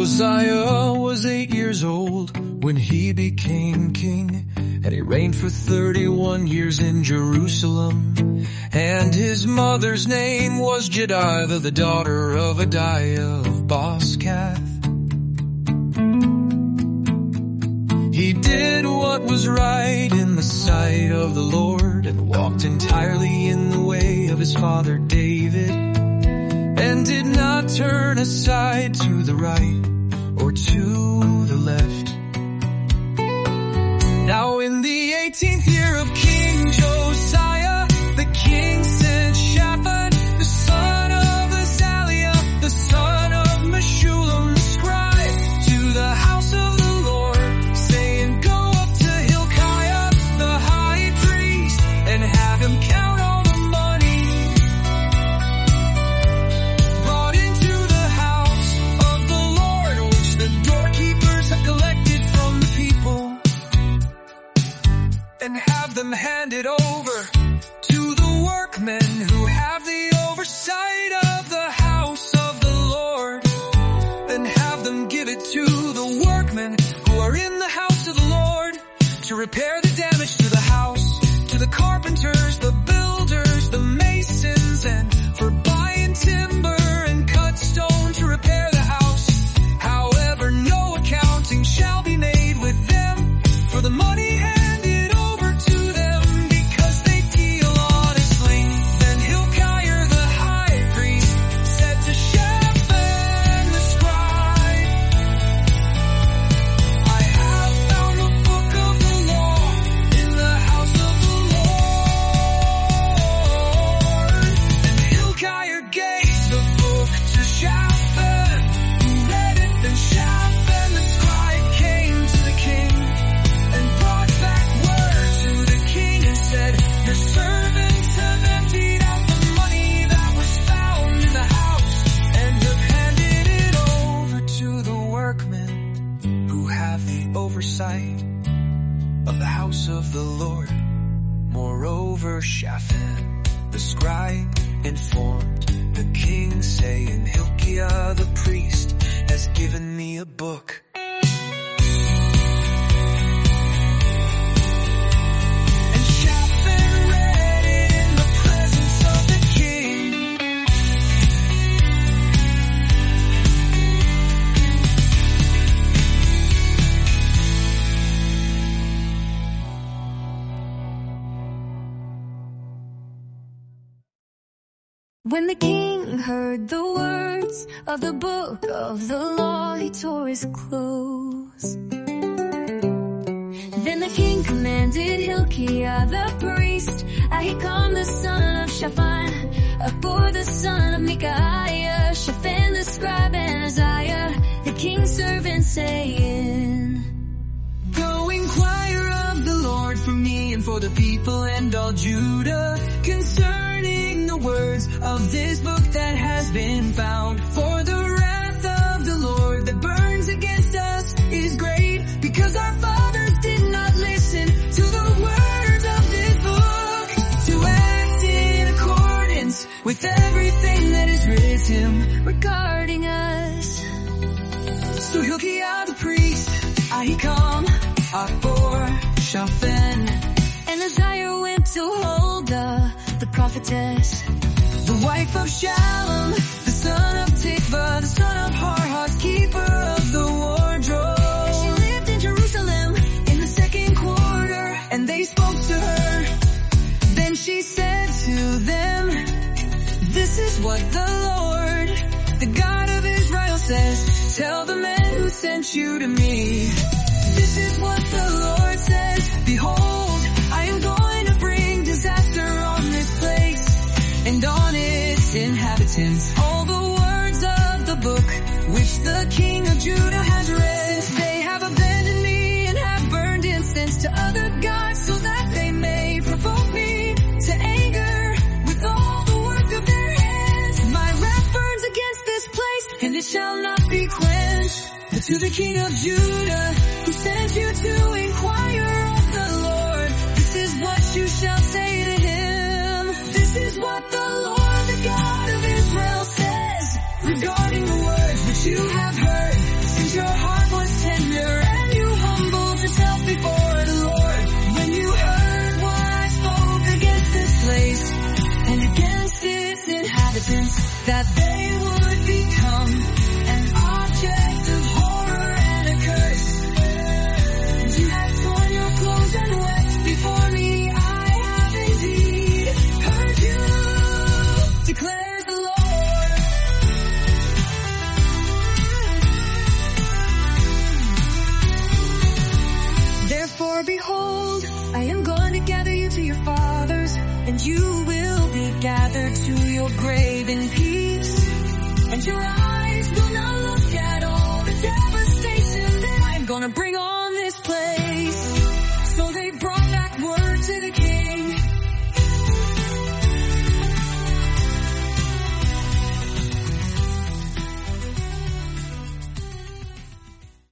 Josiah was 8 years old when he became king, and he reigned for 31 years in Jerusalem. And his mother's name was Jedidah, the daughter of Adiah of Boskath. He did what was right in the sight of the Lord, and walked entirely in the way of his father David, and did not turn aside to the right or to the left. Now in the 18th year of King Josiah, the king sent Shaphan, the son of Azaliah, the son of Meshullam, the scribe, to the house of the Lord, saying, go up to Hilkiah, the high priest, and have him count all the money brought into the house of the Lord, which the doorkeepers have collected from the people, and have them handed over to the workmen who have the oversight of the house of the Lord, and have them give it to the workmen who are in the house of the Lord to repair the damage to the house, to the carpenters, the builders, the masons, and for buying timber and cut stone to repair the house. However, no accounting shall be made with them for the money handed over to them, because they deal honestly. Then Hilkiah the high priest said to Shaphan the scribe, I have found the book of the law in the house of the Lord. And Hilkiah gave the book to Shaphan, who read it. Then Shaphan the scribe came to the king, and brought back word to the king, and said, your servants have emptied out the money that was found in the house, and have handed it over to the workmen who have the oversight of the house of the Lord. Moreover, Shaphan the scribe informed the king, saying, Hilkiah the priest has given me a book. And Shaphan read it in the presence of the king. When the king heard the words of the book of the law, he tore his clothes. Then the king commanded Hilkiah the priest, Ahikam the son of Shaphan, Akbor the son of Micaiah, Shaphan the scribe, and Isaiah the king's servant, saying, Go inquire of the Lord for me and for the people and all Judah concerning the words of this book that has been found. For the wrath of the Lord that burns against us is great, because our fathers did not listen to the words of this book, to act in accordance with everything that is written regarding us. So Hilkiah the priest, Ahikam, Akbor, Shaphan, and Isaiah went to Huldah, the prophetess, the wife of Shallum, the son of Tikvah, the son of Harhas, keeper of the wardrobe. She lived in Jerusalem in the second quarter, And they spoke to her. Then she said to them, This is what the Lord, the God of Israel says. Tell the men who sent you to me. This is what the Lord says. Behold, I am going to bring disaster on this place and on its inhabitants. All the words of the book which the king of Judah has read. They have abandoned me and have burned incense to other gods, so that they may provoke me to anger with all the work of their hands. My wrath burns against this place, and it shall not be quenched. But to the king of Judah, who sent you to inquire of the Lord, this is what you shall say to him. This is what the Lord, the God of Israel says regarding the words which you have heard. your grave in peace, and your eyes